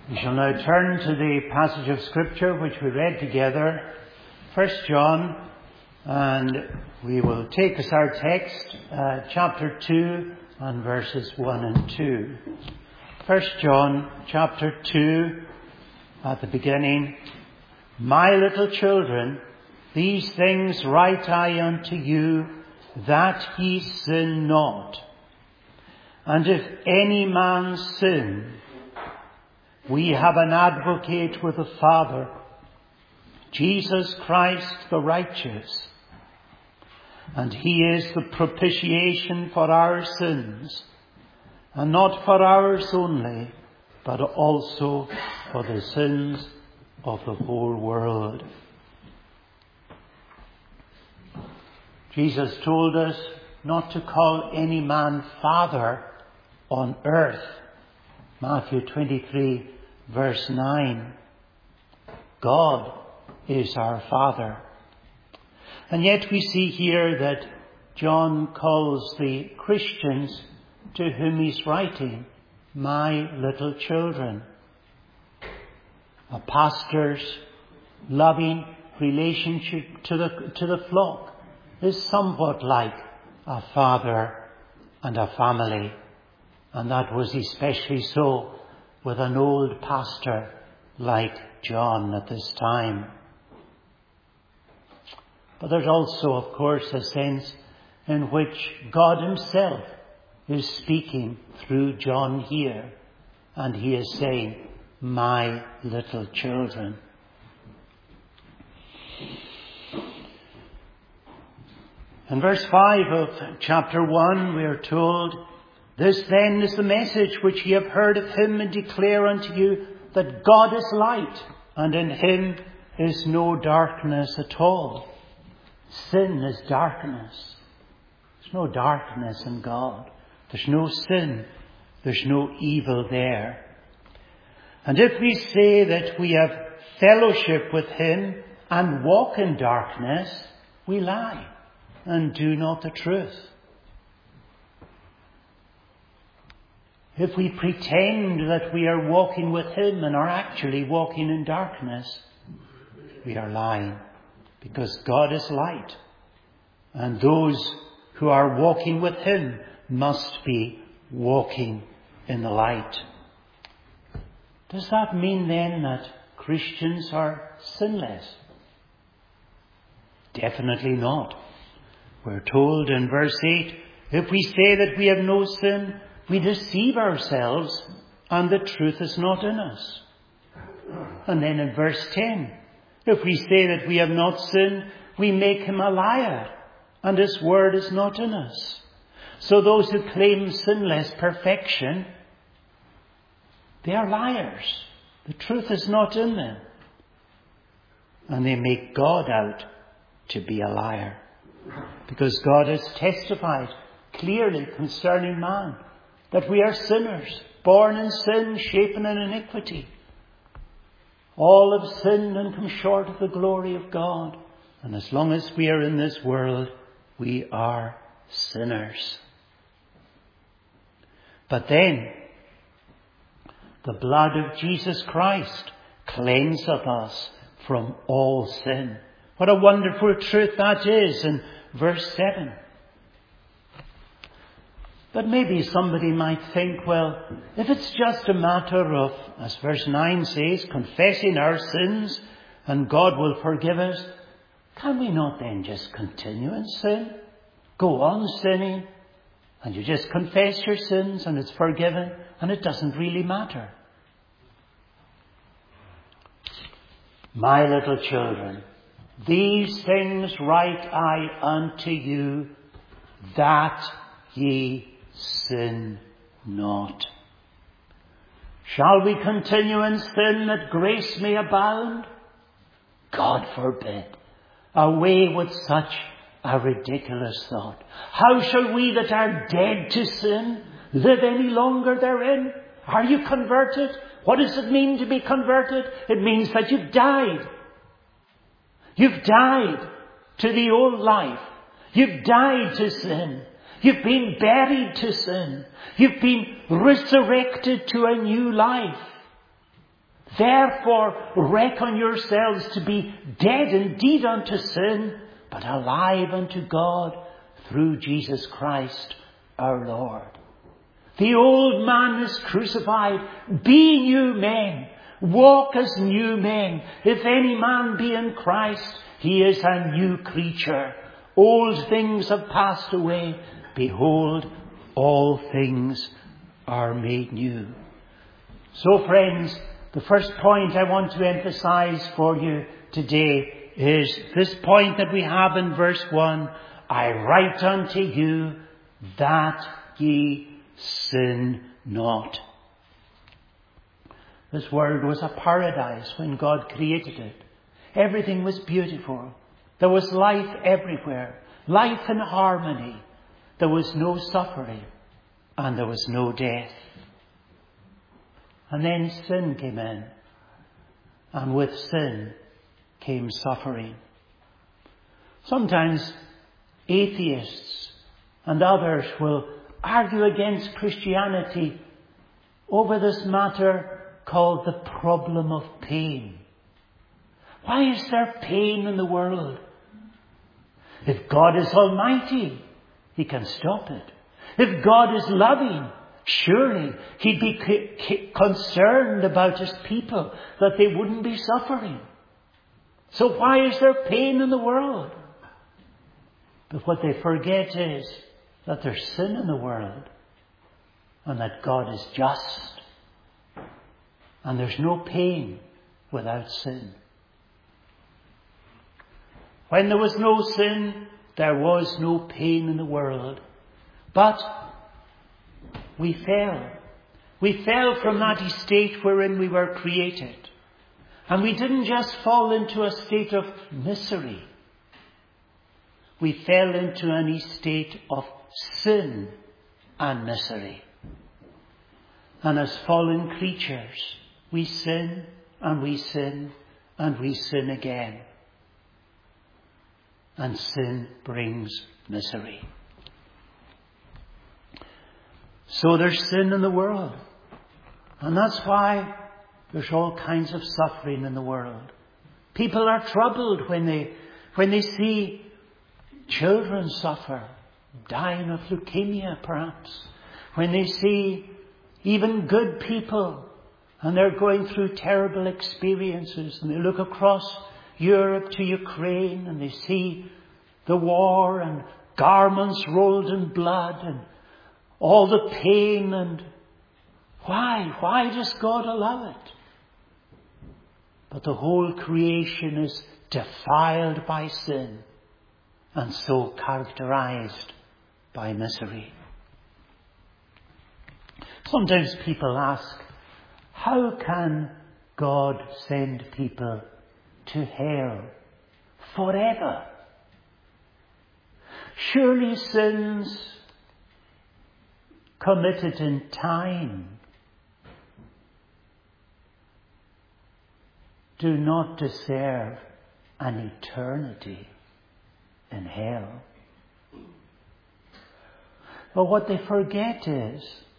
We shall now turn to the passage of Scripture which we read together, 1 John, and we will take as our text chapter 2 and verses 1 and 2. 1 John chapter 2 at the beginning. My little children, these things write I unto you, that ye sin not. And if any man sin, we have an advocate with the Father, Jesus Christ the righteous. And he is the propitiation for our sins, and not for ours only, but also for the sins of the whole world. Jesus told us not to call any man Father on earth. Matthew 23 verse 9. God is our Father. And yet we see here that John calls the Christians to whom he's writing, my little children. A pastor's loving relationship to the flock is somewhat like a father and a family. And that was especially so with an old pastor like John at this time. But there's also, of course, a sense in which God himself is speaking through John here. And he is saying, my little children. In verse 5 of chapter 1, we are told, this then is the message which ye have heard of him, and declare unto you that God is light, and in him is no darkness at all. Sin is darkness. There's no darkness in God. There's no sin. There's no evil there. And if we say that we have fellowship with him and walk in darkness, we lie and do not the truth. If we pretend that we are walking with him and are actually walking in darkness, we are lying, because God is light, and those who are walking with him must be walking in the light. Does that mean then that Christians are sinless? Definitely not. We're told in verse 8, if we say that we have no sin, we deceive ourselves, and the truth is not in us. And then in verse 10, if we say that we have not sinned, we make him a liar, and his word is not in us. So those who claim sinless perfection, they are liars. The truth is not in them. And they make God out to be a liar. Because God has testified clearly concerning man that we are sinners, born in sin, shapen in iniquity. All have sinned and come short of the glory of God. And as long as we are in this world, we are sinners. But then, the blood of Jesus Christ cleanseth us from all sin. What a wonderful truth that is in verse 7. But maybe somebody might think, well, if it's just a matter of, as verse 9 says, confessing our sins and God will forgive us, can we not then just continue in sin? Go on sinning, and you just confess your sins and it's forgiven, and it doesn't really matter. My little children, these things write I unto you, that ye sin not. Shall we continue in sin that grace may abound? God forbid. Away with such a ridiculous thought. How shall we that are dead to sin live any longer therein? Are you converted? What does it mean to be converted? It means that you've died. You've died to the old life. You've died to sin. You've been buried to sin. You've been resurrected to a new life. Therefore reckon yourselves to be dead indeed unto sin, but alive unto God through Jesus Christ our Lord. The old man is crucified. Be new men. Walk as new men. If any man be in Christ, he is a new creature. Old things have passed away. Behold, all things are made new. So friends, the first point I want to emphasize for you today is this point that we have in verse 1. I write unto you that ye sin not. This world was a paradise when God created it. Everything was beautiful. There was life everywhere. Life in harmony. There was no suffering. And there was no death. And then sin came in. And with sin came suffering. Sometimes atheists and others will argue against Christianity over this matter called the problem of pain. Why is there pain in the world? If God is almighty, he can stop it. If God is loving, surely he'd be concerned about his people, that they wouldn't be suffering. So why is there pain in the world? But what they forget is that there's sin in the world and that God is just. And there's no pain without sin. When there was no sin, there was no pain in the world. But we fell. We fell from that estate wherein we were created. And we didn't just fall into a state of misery. We fell into an estate of sin and misery. And as fallen creatures, we sin and we sin and we sin again. And sin brings misery. So there's sin in the world. And that's why there's all kinds of suffering in the world. People are troubled when they see children suffer, dying of leukemia perhaps. When they see even good people and they're going through terrible experiences, and they look across Europe to Ukraine and they see the war and garments rolled in blood and all the pain, and why does God allow it? But the whole creation is defiled by sin and so characterized by misery. Sometimes people ask, how can God send people to hell forever? Surely sins committed in time do not deserve an eternity in hell. But what they forget is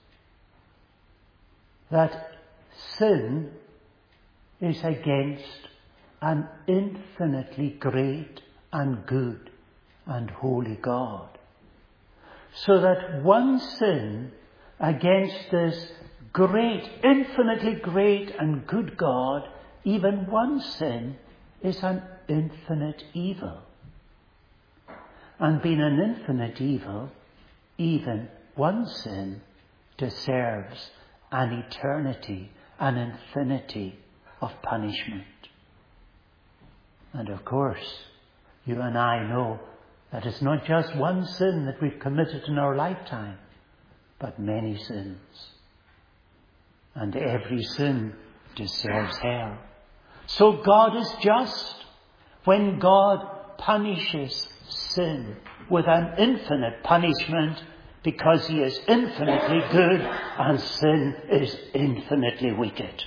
that sin is against an infinitely great and good and holy God. So that one sin against this great, infinitely great and good God, even one sin is an infinite evil. And being an infinite evil, even one sin deserves an eternity, an infinity of punishment. And of course, you and I know that it's not just one sin that we've committed in our lifetime, but many sins. And every sin deserves hell. So God is just when God punishes sin with an infinite punishment, because he is infinitely good and sin is infinitely wicked.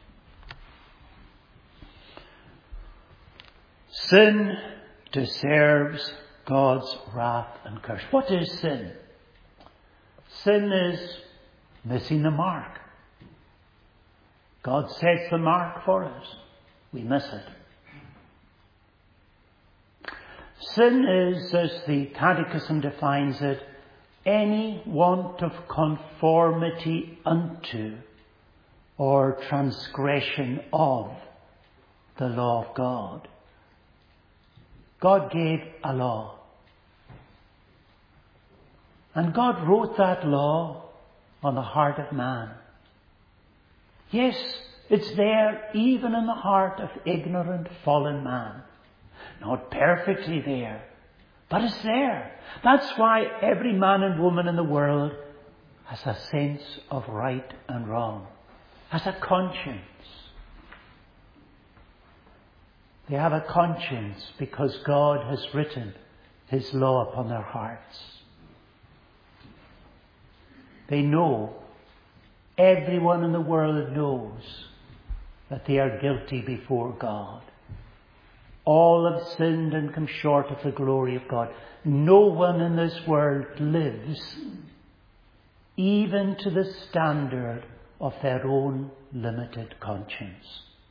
Sin deserves God's wrath and curse. What is sin? Sin is missing the mark. God sets the mark for us. We miss it. Sin is, as the Catechism defines it, any want of conformity unto or transgression of the law of God. God gave a law. And God wrote that law on the heart of man. Yes, it's there even in the heart of ignorant, fallen man. Not perfectly there, but it's there. That's why every man and woman in the world has a sense of right and wrong, has a conscience. They have a conscience because God has written His law upon their hearts. They know, everyone in the world knows that they are guilty before God. All have sinned and come short of the glory of God. No one in this world lives even to the standard of their own limited conscience.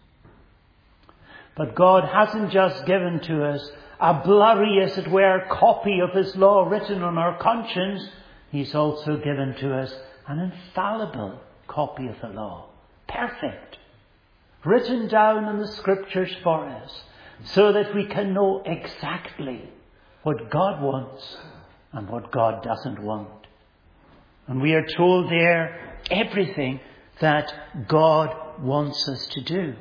But God hasn't just given to us a blurry, as it were, copy of His law written on our conscience. He's also given to us an infallible copy of the law. Perfect. Written down in the Scriptures for us, so that we can know exactly what God wants and what God doesn't want. And we are told there everything that God wants us to do.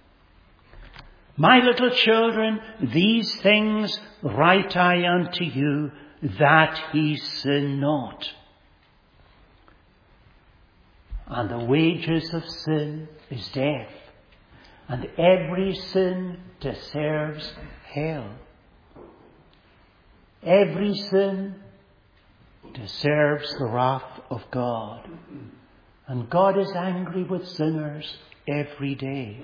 My little children, these things write I unto you, that ye sin not. And the wages of sin is death, and every sin deserves hell. Every sin deserves the wrath of God. And God is angry with sinners every day.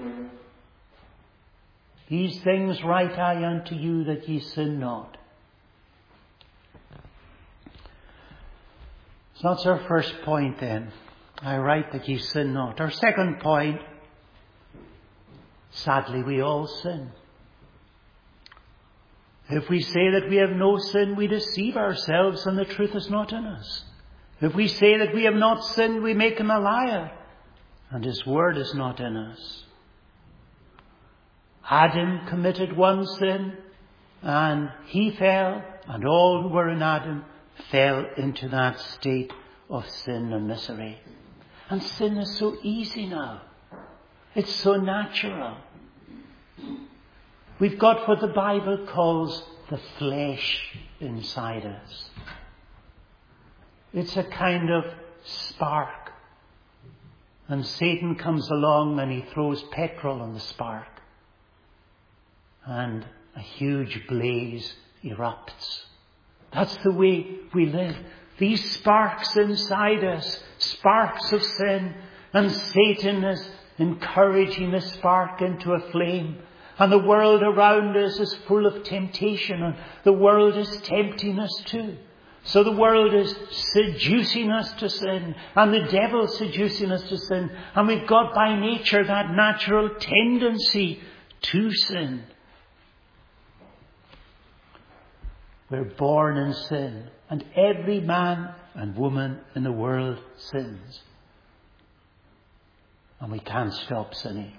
These things write I unto you, that ye sin not. So that's our first point then. I write that ye sin not. Our second point, sadly we all sin. If we say that we have no sin, we deceive ourselves and the truth is not in us. If we say that we have not sinned, we make Him a liar and His word is not in us. Adam committed one sin and he fell, and all who were in Adam fell into that state of sin and misery. And sin is so easy now. It's so natural. We've got what the Bible calls the flesh inside us. It's a kind of spark. And Satan comes along and he throws petrol on the spark. And a huge blaze erupts. That's the way we live. These sparks inside us, sparks of sin, and Satan is encouraging the spark into a flame. And the world around us is full of temptation, and the world is tempting us too. So the world is seducing us to sin, and the devil is seducing us to sin. And we've got by nature that natural tendency to sin. We're born in sin, and every man and woman in the world sins. And we can't stop sinning.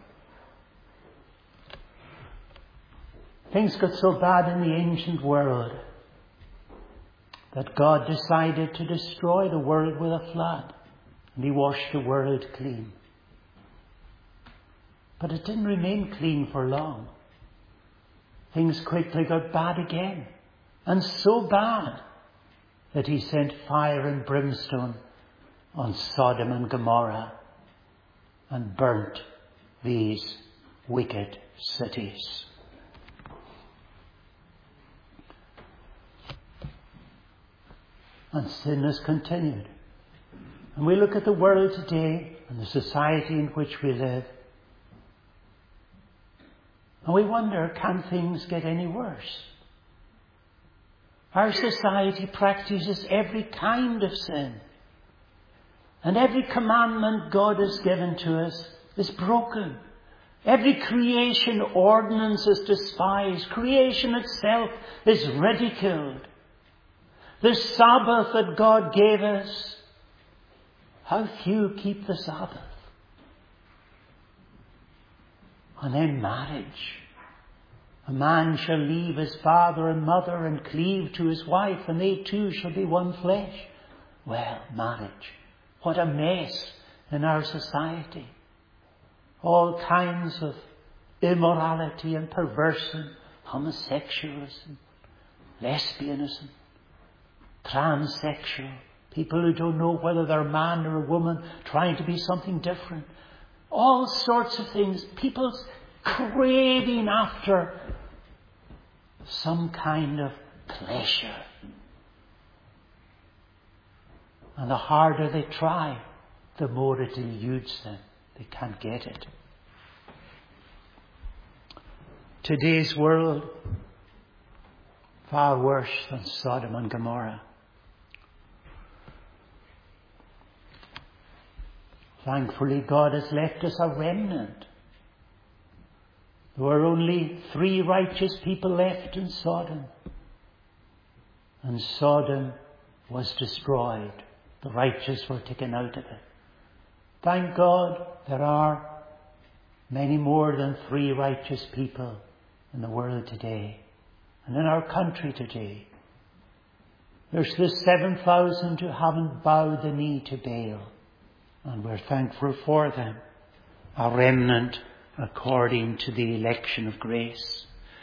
Things got so bad in the ancient world that God decided to destroy the world with a flood. And He washed the world clean. But it didn't remain clean for long. Things quickly got bad again. And so bad that He sent fire and brimstone on Sodom and Gomorrah and burnt these wicked cities. And sin has continued. And we look at the world today and the society in which we live, and we wonder, can things get any worse? Our society practices every kind of sin. And every commandment God has given to us is broken. Every creation ordinance is despised. Creation itself is ridiculed. The Sabbath that God gave us, how few keep the Sabbath. And then marriage. A man shall leave his father and mother and cleave to his wife, and they two shall be one flesh. Well, marriage. What a mess in our society. All kinds of immorality and perversion, homosexualism, lesbianism, transsexual, people who don't know whether they're a man or a woman, trying to be something different. All sorts of things. People's craving after some kind of pleasure. And the harder they try, the more it eludes them. They can't get it. Today's world, far worse than Sodom and Gomorrah. Thankfully, God has left us a remnant. There were only 3 righteous people left in Sodom. And Sodom was destroyed. The righteous were taken out of it. Thank God there are many more than 3 righteous people in the world today and in our country today. There's the 7,000 who haven't bowed the knee to Baal, and we're thankful for them. A remnant according to the election of grace.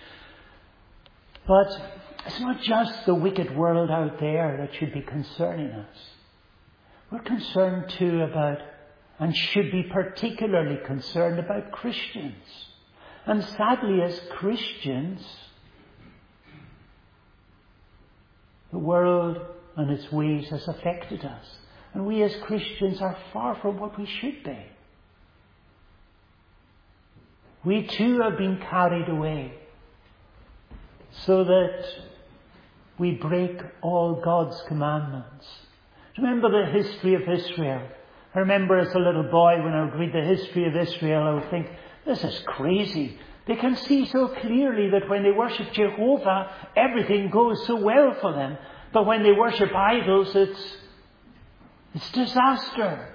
But it's not just the wicked world out there that should be concerning us. We're concerned too about, and should be particularly concerned about, Christians. And sadly, as Christians, the world and its ways has affected us. And we as Christians are far from what we should be. We too have been carried away, so that we break all God's commandments. Remember the history of Israel. I remember as a little boy, when I would read the history of Israel, I would think, this is crazy. They can see so clearly that when they worship Jehovah, everything goes so well for them. But when they worship idols, it's disaster.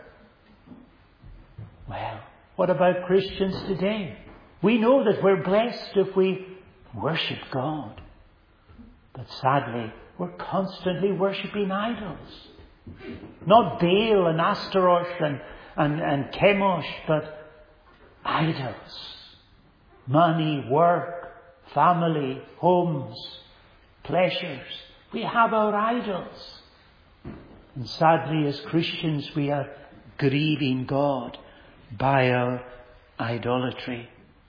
Well, what about Christians today? We know that we're blessed if we worship God. But sadly, we're constantly worshipping idols. Not Baal and Astaroth and Chemosh, but idols. Money, work, family, homes, pleasures. We have our idols. And sadly, as Christians, we are grieving God by our idolatry.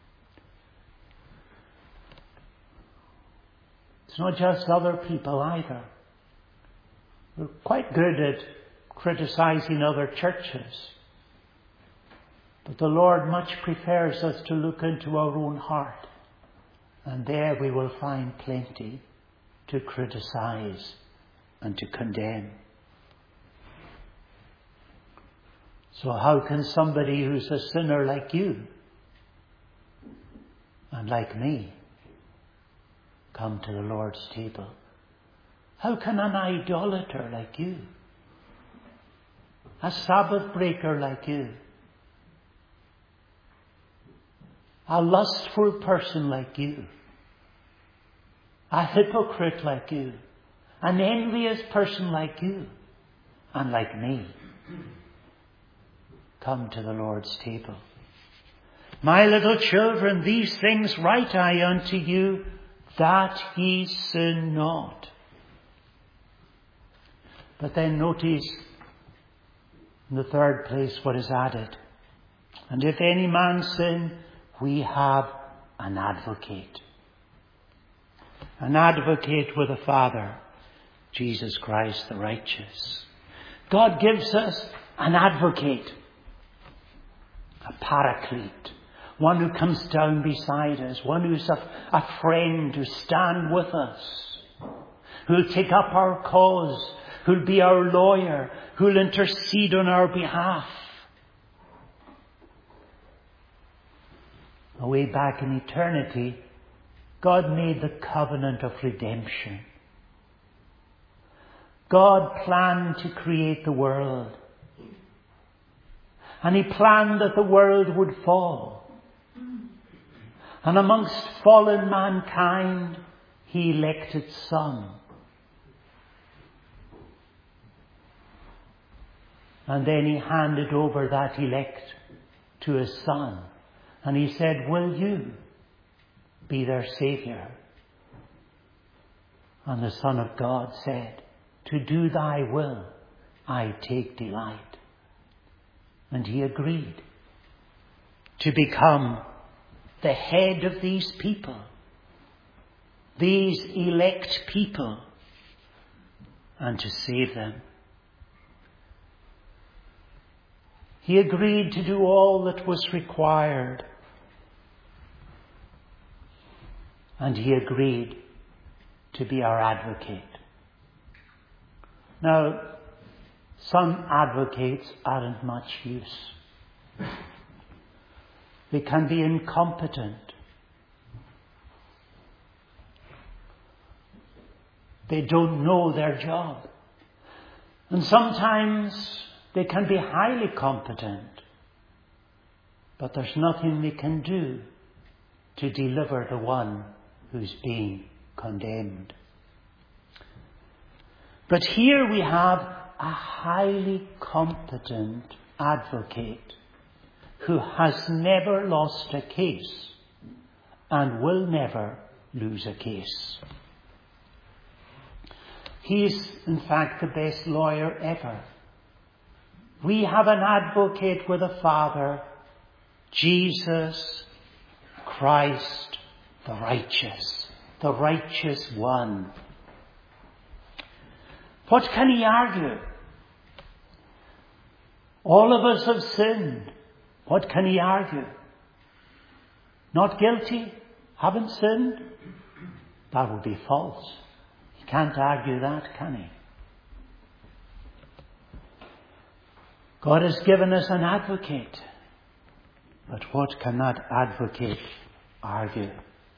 It's not just other people either. We're quite good at criticizing other churches. But the Lord much prefers us to look into our own heart. And there we will find plenty to criticize and to condemn. So how can somebody who's a sinner like you and like me come to the Lord's table? How can an idolater like you, a Sabbath breaker like you, a lustful person like you, a hypocrite like you, an envious person like you, and like me, come to the Lord's table? My little children, these things write I unto you, that ye sin not. But then notice in the third place what is added. And if any man sin, we have an advocate. An advocate with the Father, Jesus Christ the righteous. God gives us an advocate, a paraclete, one who comes down beside us, one who's a friend to stand with us, who'll take up our cause, who'll be our lawyer, who'll intercede on our behalf. way back in eternity, God made the covenant of redemption. God planned to create the world. And He planned that the world would fall. And amongst fallen mankind, He elected some. And then He handed over that elect to His Son. And He said, will you be their Saviour? And the Son of God said, to do thy will I take delight. And He agreed to become the head of these people, these elect people, and to save them. He agreed to do all that was required. And He agreed to be our advocate. Now, some advocates aren't much use. They can be incompetent. They don't know their job. And sometimes they can be highly competent, but there's nothing they can do to deliver the one who's being condemned. But here we have a highly competent advocate who has never lost a case and will never lose a case. He is, in fact, the best lawyer ever. We have an advocate with the Father, Jesus Christ, the righteous one. What can he argue? All of us have sinned. What can he argue? Not guilty? Haven't sinned? That would be false. He can't argue that, can he? God has given us an advocate. But what can that advocate argue?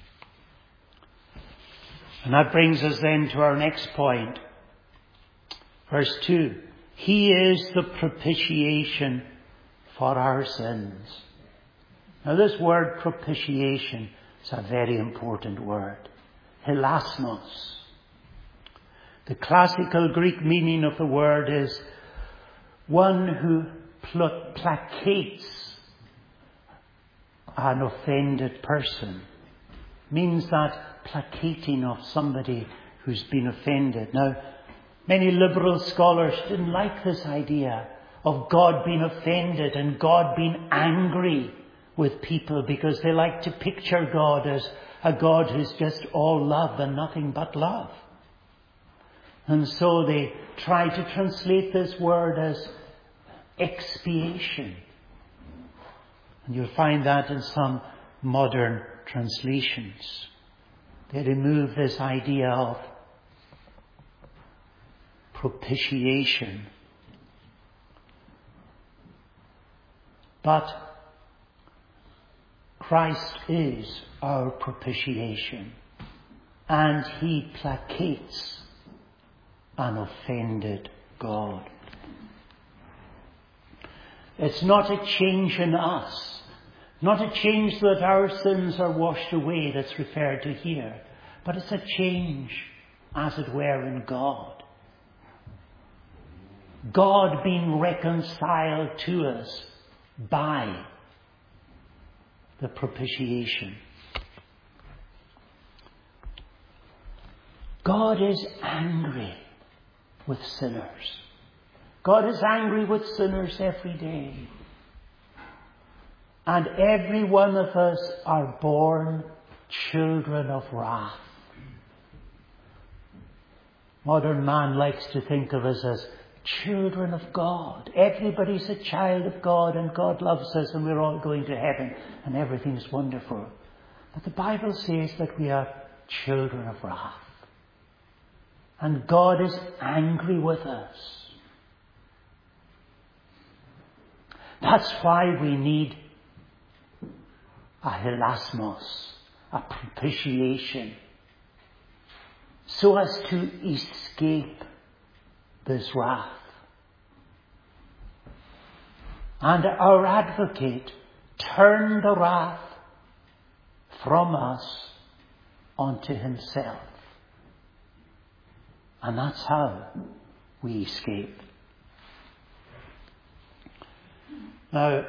And that brings us then to our next point. Verse 2. He is the propitiation for our sins. Now this word propitiation is a very important word. Hilasmos. The classical Greek meaning of the word is one who placates an offended person. Means that placating of somebody who's been offended. Now, many liberal scholars didn't like this idea of God being offended and God being angry with people, because they like to picture God as a God who's just all love and nothing but love. And so they try to translate this word as expiation. And you'll find that in some modern translations. They remove this idea of propitiation. But Christ is our propitiation, and He placates an offended God. It's not a change in us, not a change that our sins are washed away that's referred to here, but it's a change, as it were, in God. God being reconciled to us by the propitiation. God is angry with sinners. God is angry with sinners every day. And every one of us are born children of wrath. Modern man likes to think of us as children of God. Everybody's a child of God, and God loves us, and we're all going to heaven and everything's wonderful. But the Bible says that we are children of wrath. And God is angry with us. That's why we need a hilasmos, a propitiation, so as to escape this wrath. And our advocate turned the wrath from us onto himself. And that's how we escape. Now,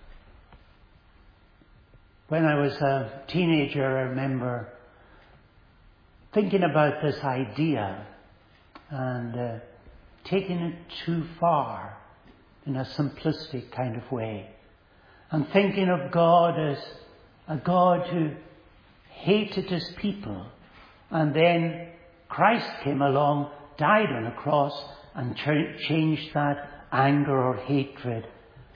when I was a teenager, I remember thinking about this idea and taking it too far in a simplistic kind of way. And thinking of God as a God who hated his people. And then Christ came along, died on a cross, and changed that anger or hatred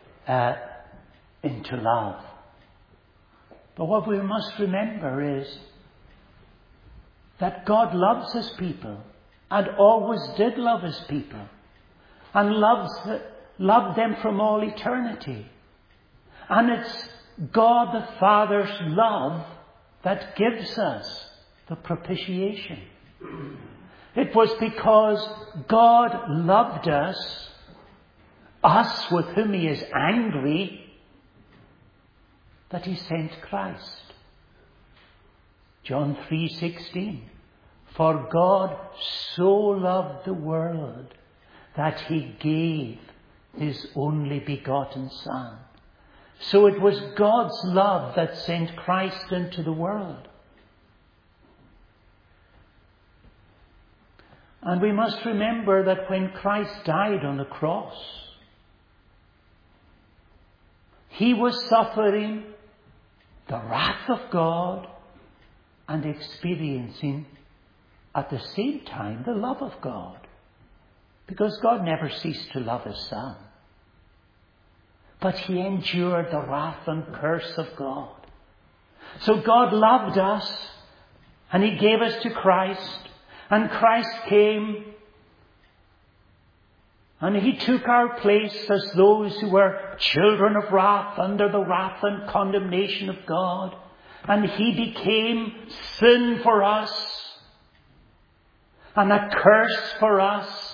into love. But what we must remember is that God loves his people and always did love his people and loved them from all eternity. And it's God the Father's love that gives us the propitiation. It was because God loved us with whom he is angry, that he sent Christ. John 3:16. For God so loved the world that he gave his only begotten Son. So it was God's love that sent Christ into the world. And we must remember that when Christ died on the cross, he was suffering the wrath of God and experiencing at the same time the love of God. Because God never ceased to love his Son. But he endured the wrath and curse of God. So God loved us and he gave us to Christ. And Christ came and he took our place as those who were children of wrath, under the wrath and condemnation of God. And he became sin for us and a curse for us.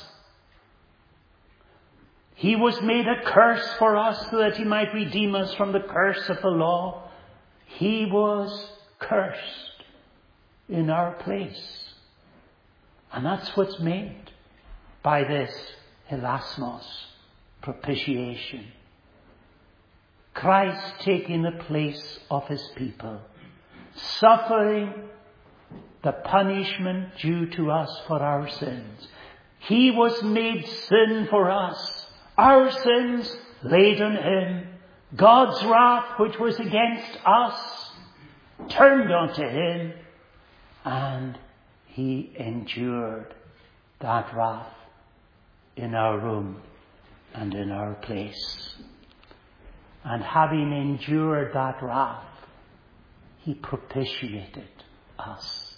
He was made a curse for us so that he might redeem us from the curse of the law. He was cursed in our place. And that's what's meant by this hilasmos, propitiation. Christ taking the place of his people, suffering the punishment due to us for our sins. He was made sin for us. Our sins laid on him. God's wrath, which was against us, turned onto him, and he endured that wrath in our room and in our place. And having endured that wrath, he propitiated us.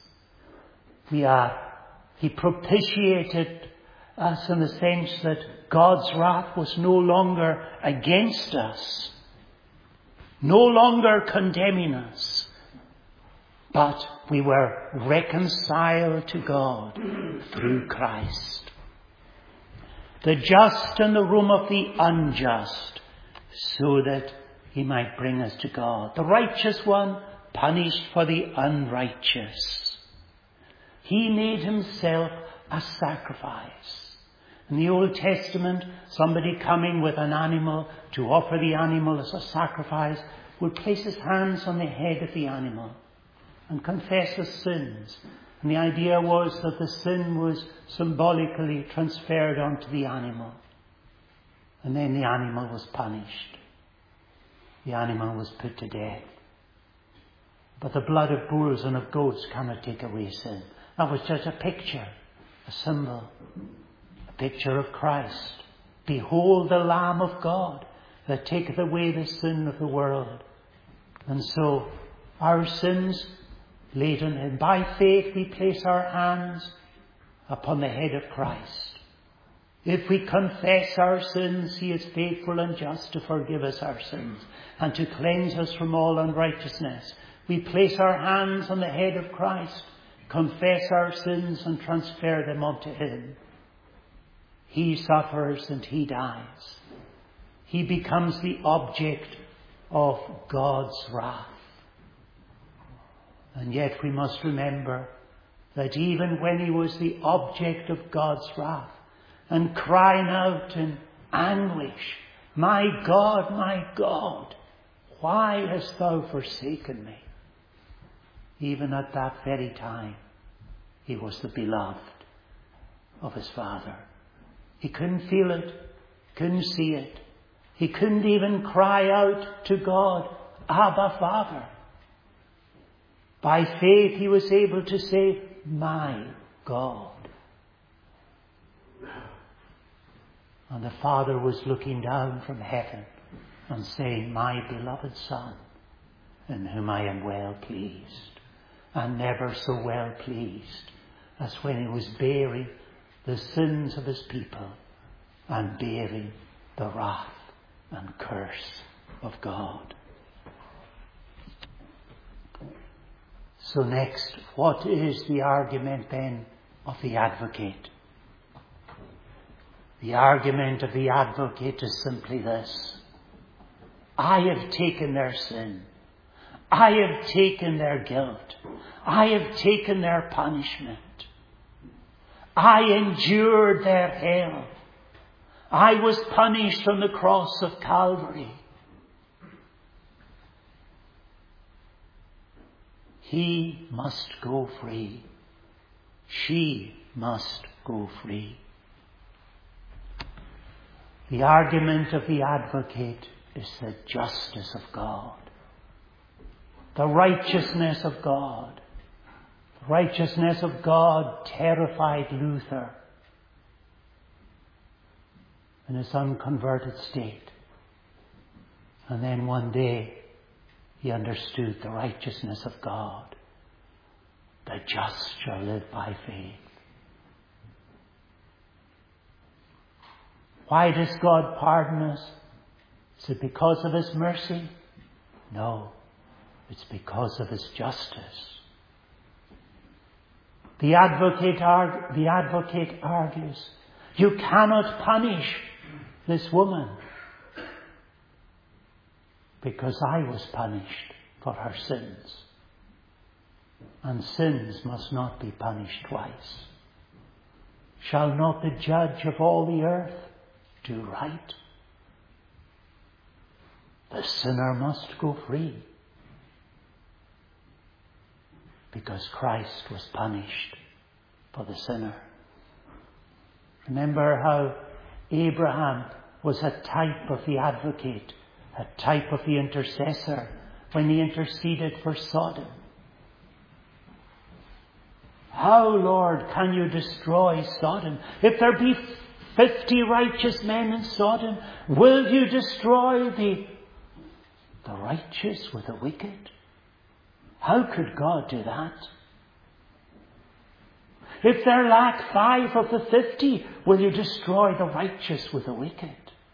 He propitiated us in the sense that God's wrath was no longer against us, no longer condemning us, but we were reconciled to God through Christ. The just in the room of the unjust, so that he might bring us to God. The righteous one punished for the unrighteous. He made himself a sacrifice. In the Old Testament, somebody coming with an animal to offer the animal as a sacrifice would place his hands on the head of the animal and confess his sins. And the idea was that the sin was symbolically transferred onto the animal. And then the animal was punished. The animal was put to death. But the blood of bulls and of goats cannot take away sin. That was just a picture, a symbol, a picture of Christ. Behold the Lamb of God that taketh away the sin of the world. And so our sins laid on him. By faith we place our hands upon the head of Christ. And the animal was punished. The animal was put to death. But the blood of bulls and of goats cannot take away sin. That was just a picture, a symbol, a picture of Christ. Behold the Lamb of God that taketh away the sin of the world. And so our sins laid on him. By faith we place our hands If we confess our sins, he is faithful and just to forgive us our sins and to cleanse us from all unrighteousness. We place our hands on the head of Christ, confess our sins and transfer them unto him. He suffers and he dies. He becomes the object of God's wrath. And yet we must remember that even when he was the object of God's wrath and crying out in anguish, my God, why hast thou forsaken me? Even at that very time, he was the beloved of his Father. He couldn't feel it, couldn't see it. He couldn't even cry out to God, Abba, Father. By faith he was able to say, my God. And the Father was looking down from heaven and saying, my beloved Son, in whom I am well pleased. And never so well pleased as when he was bearing the sins of his people and bearing the wrath and curse of God. So next, what is the argument then of the advocate? The argument of the advocate is simply this: I have taken their sin. I have taken their guilt. I have taken their punishment. I endured their hell. I was punished on the cross of Calvary. He must go free. She must go free. The argument of the advocate is the justice of God, the righteousness of God. The righteousness of God terrified Luther in his unconverted state. And then one day he understood the righteousness of God. The just shall live by faith. Why does God pardon us? Is it because of his mercy? No, it's because of his justice. The advocate argues, you cannot punish this woman because I was punished for her sins. And sins must not be punished twice. Shall not the judge of all the earth do right? The sinner must go free because Christ was punished for the sinner. Remember how Abraham was a type of the advocate, a type of the intercessor when he interceded for Sodom. How, Lord, can you destroy Sodom? If there be 50 righteous men in Sodom, will you destroy the righteous with the wicked? How could God do that? If there lack 5 of the 50, will you destroy the righteous with the wicked?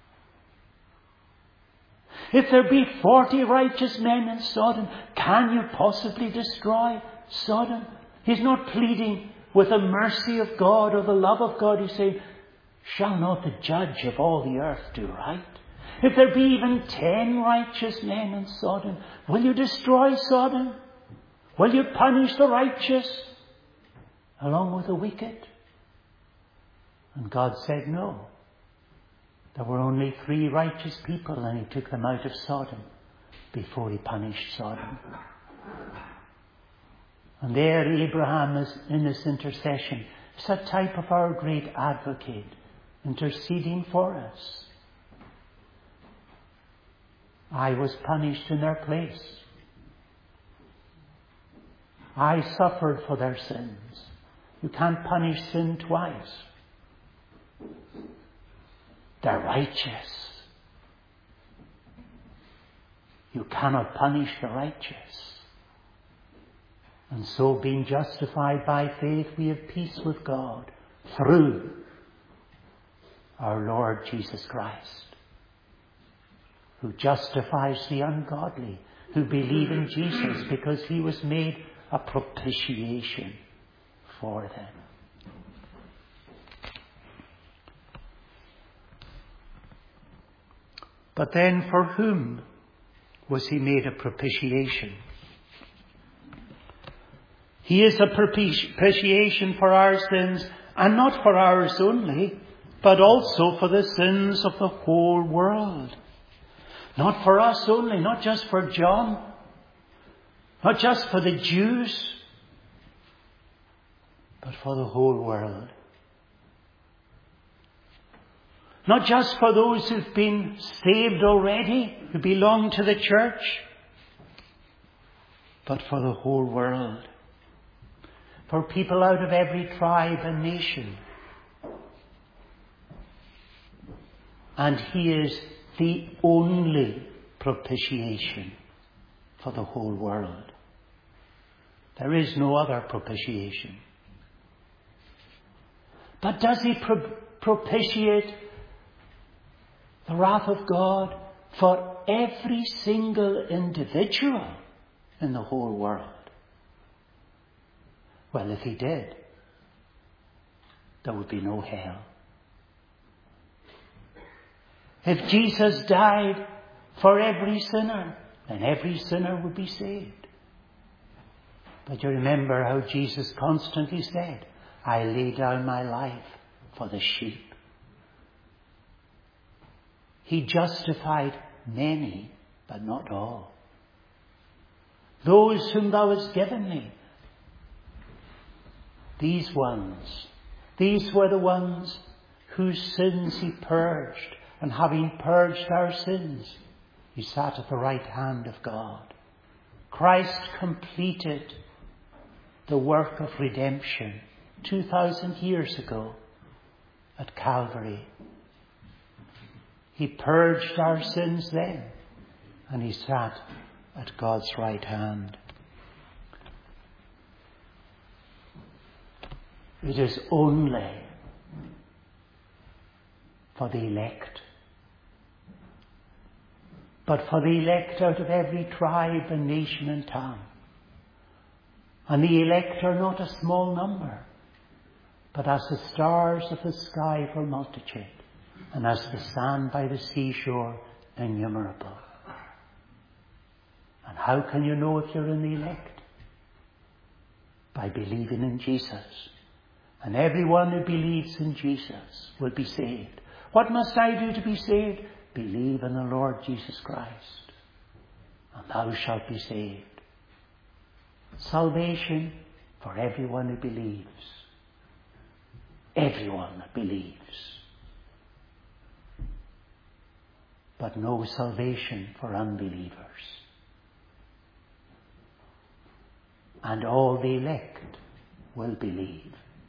If there be 40 righteous men in Sodom, can you possibly destroy Sodom? He's not pleading with the mercy of God or the love of God. He's saying, shall not the judge of all the earth do right? If there be even 10 righteous men in Sodom, will you destroy Sodom? Will you punish the righteous along with the wicked? And God said no. There were only 3 righteous people and he took them out of Sodom before he punished Sodom. And there Abraham is in this intercession. It's a type of our great advocate interceding for us. I was punished in their place. I suffered for their sins. You can't punish sin twice. They're righteous. You cannot punish the righteous. And so, being justified by faith, we have peace with God through our Lord Jesus Christ, who justifies the ungodly, who believe in Jesus because he was made a propitiation for them. But then for whom was he made a propitiation? He is a propitiation for our sins, and not for ours only, but also for the sins of the whole world. Not for us only, not just for John, not just for the Jews, but for the whole world. Not just for those who've been saved already, who belong to the church, but for the whole world. For people out of every tribe and nation. And he is the only propitiation for the whole world. There is no other propitiation. But does he propitiate the wrath of God for every single individual in the whole world? Well, if he did, there would be no hell. If Jesus died for every sinner, then every sinner would be saved. But you remember how Jesus constantly said, I lay down my life for the sheep. He justified many, but not all. Those whom thou hast given me. These were the ones whose sins he purged, and having purged our sins, he sat at the right hand of God. Christ completed the work of redemption 2,000 years ago at Calvary. He purged our sins then, and he sat at God's right hand. It is only for the elect. But for the elect out of every tribe and nation and tongue. And the elect are not a small number, but as the stars of the sky for multitude, and as the sand by the seashore innumerable. And how can you know if you're in the elect? By believing in Jesus. And everyone who believes in Jesus will be saved. What must I do to be saved? Believe in the Lord Jesus Christ, and thou shalt be saved. Salvation for everyone who believes. Everyone that believes. But no salvation for unbelievers. And all the elect will believe.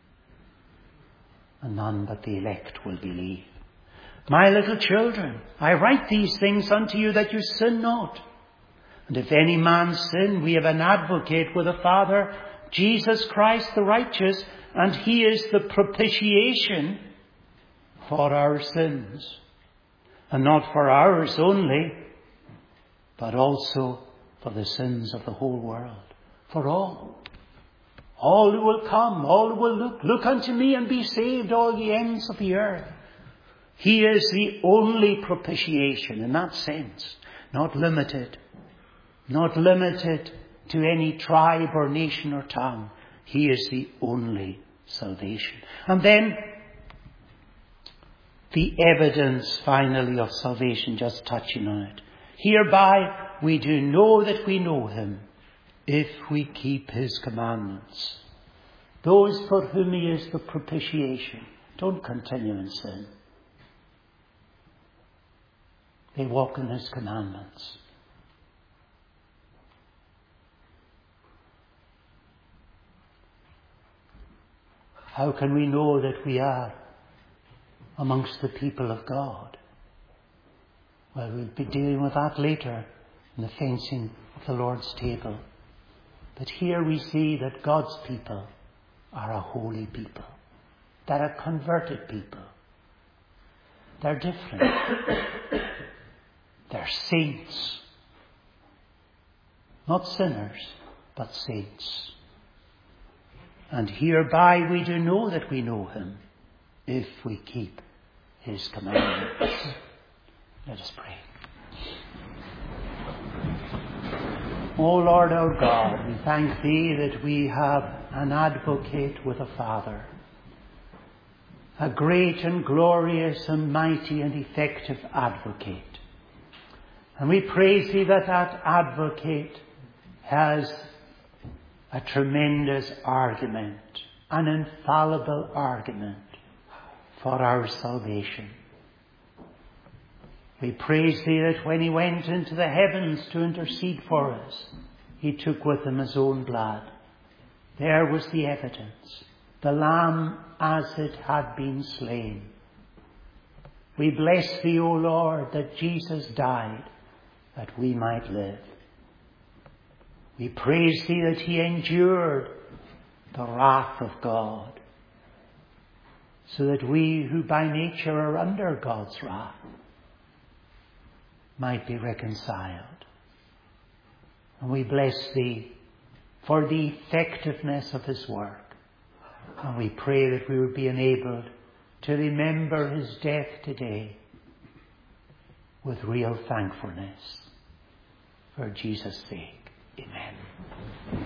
And none but the elect will believe. My little children, I write these things unto you that you sin not. And if any man sin, we have an advocate with the Father, Jesus Christ the righteous, and he is the propitiation for our sins. And not for ours only, but also for the sins of the whole world. For all. All who will come, all who will look unto me and be saved, all the ends of the earth. He is the only propitiation in that sense, not limited to any tribe or nation or tongue. He is the only salvation. And then the evidence finally of salvation, just touching on it. Hereby we do know that we know him, if we keep his commandments. Those for whom he is the propitiation don't continue in sin. They walk in his commandments. How can we know that we are amongst the people of God? Well, we'll be dealing with that later in the fencing of the Lord's table. But here we see that God's people are a holy people. They're a converted people. They're different. They're saints. Not sinners, but saints. And hereby we do know that we know him, if we keep his commandments. Let us pray. O Lord our God, we thank thee that we have an advocate with a Father, a great and glorious and mighty and effective advocate. And we praise thee that that advocate has a tremendous argument, an infallible argument for our salvation. We praise thee that when he went into the heavens to intercede for us, he took with him his own blood. There was the evidence, the Lamb as it had been slain. We bless thee, O Lord, that Jesus died that we might live. We praise thee that he endured the wrath of God, so that we who by nature are under God's wrath might be reconciled. And we bless thee for the effectiveness of his work. And we pray that we will be enabled to remember his death today with real thankfulness. For Jesus' sake. Amen.